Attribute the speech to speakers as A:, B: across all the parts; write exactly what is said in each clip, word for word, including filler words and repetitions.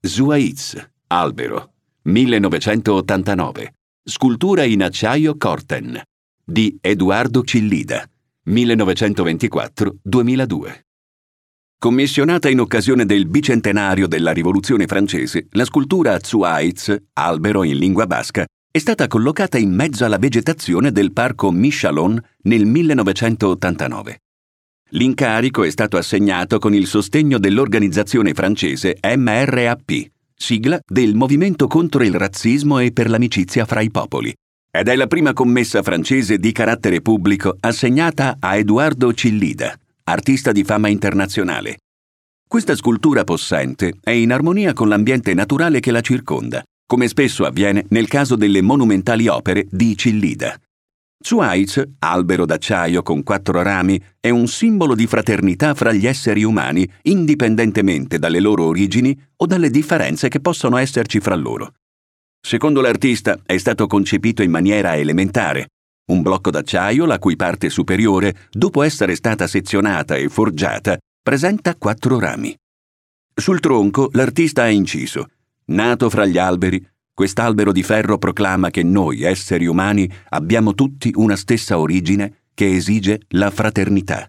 A: Suaitz, albero, millenovecentottantanove. Scultura in acciaio Corten, di Edoardo Cillida, millenovecentoventiquattro duemiladue. Commissionata in occasione del bicentenario della Rivoluzione francese, la scultura Suaitz, albero in lingua basca, è stata collocata in mezzo alla vegetazione del parco Michalon nel millenovecentottantanove. L'incarico è stato assegnato con il sostegno dell'organizzazione francese M R A P, sigla del Movimento contro il razzismo e per l'amicizia fra i popoli, ed è la prima commessa francese di carattere pubblico assegnata a Edoardo Cillida, artista di fama internazionale. Questa scultura possente è in armonia con l'ambiente naturale che la circonda, come spesso avviene nel caso delle monumentali opere di Cillida. Suaitz, albero d'acciaio con quattro rami, è un simbolo di fraternità fra gli esseri umani, indipendentemente dalle loro origini o dalle differenze che possono esserci fra loro. Secondo l'artista è stato concepito in maniera elementare. Un blocco d'acciaio, la cui parte superiore, dopo essere stata sezionata e forgiata, presenta quattro rami. Sul tronco l'artista ha inciso: nato fra gli alberi, quest'albero di ferro proclama che noi, esseri umani, abbiamo tutti una stessa origine che esige la fraternità.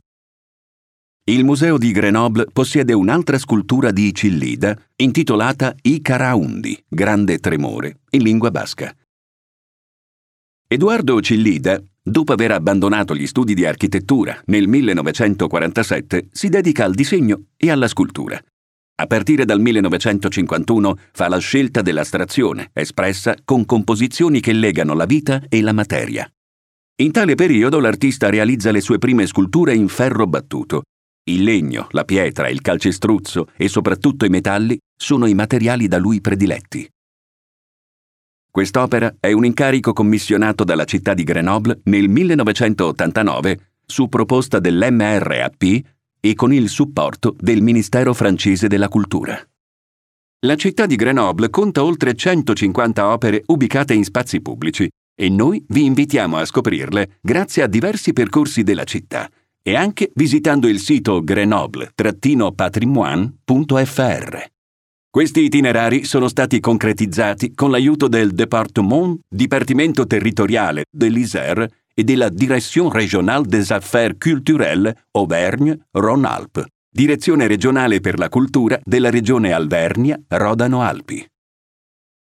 A: Il museo di Grenoble possiede un'altra scultura di Cillida intitolata I Caraundi, grande tremore, in lingua basca. Edoardo Cillida, dopo aver abbandonato gli studi di architettura nel millenovecentoquarantasette, si dedica al disegno e alla scultura. A partire dal millenovecentocinquantuno fa la scelta dell'astrazione, espressa con composizioni che legano la vita e la materia. In tale periodo l'artista realizza le sue prime sculture in ferro battuto. Il legno, la pietra, il calcestruzzo e soprattutto i metalli sono i materiali da lui prediletti. Quest'opera è un incarico commissionato dalla città di Grenoble nel millenovecentottantanove su proposta dell'M R A P e con il supporto del Ministero francese della Cultura. La città di Grenoble conta oltre centocinquanta opere ubicate in spazi pubblici e noi vi invitiamo a scoprirle grazie a diversi percorsi della città e anche visitando il sito grenoble patrimoine punto f r. Questi itinerari sono stati concretizzati con l'aiuto del Département, Dipartimento Territoriale dell'Isère e della Direction Régionale des Affaires Culturelles Auvergne-Rhône-Alpes, Direzione regionale per la cultura della regione Alvernia-Rodano-Alpi.